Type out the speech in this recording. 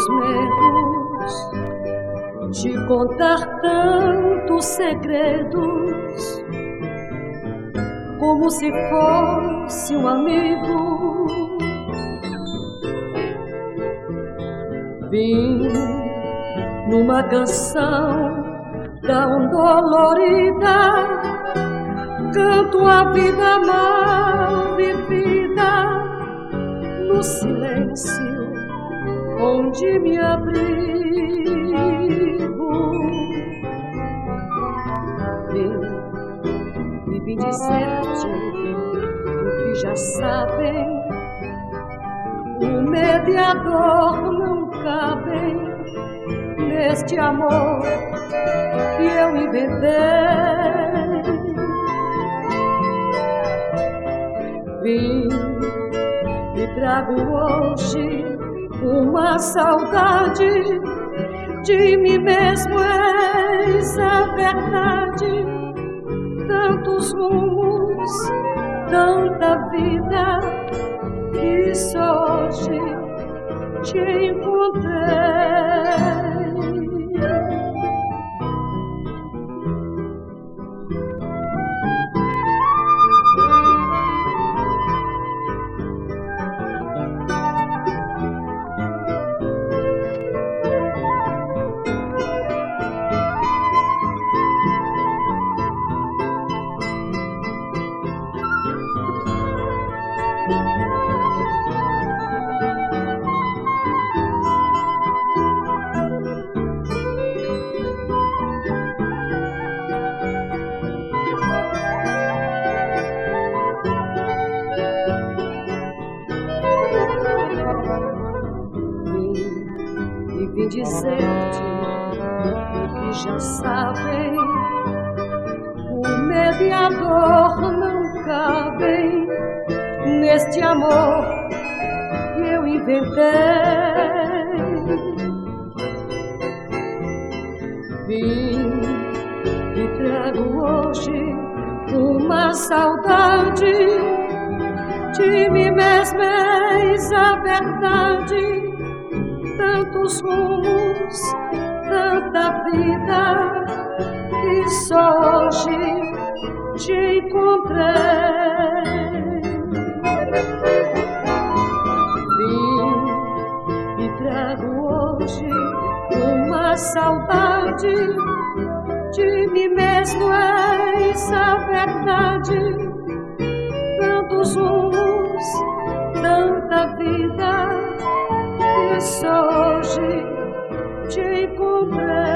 meus medos, de contar tantos segredos, como se fosse um amigo. Vim numa canção tão dolorida, canto a vida mal vivida, no silêncio onde me abrigo. Vim dizer-te o que já sabem, o medo e a dor não cabem neste amor que eu inventei. Vim e trago hoje uma saudade de mim mesmo, és a verdade. Tantos rumos, tanta vida, que só hoje te encontrei. Vim dizer-te o que já sabem, o medo e a dor não cabem neste amor que eu inventei. Vim e trago hoje uma saudade de mim mesma, és a verdade. Tantos rumos, tanta vida, que só hoje te encontrei. Vim e trago hoje uma saudade de mim mesmo, és a verdade. Tantos rumos, tanta vida, que só hoje te encontrei.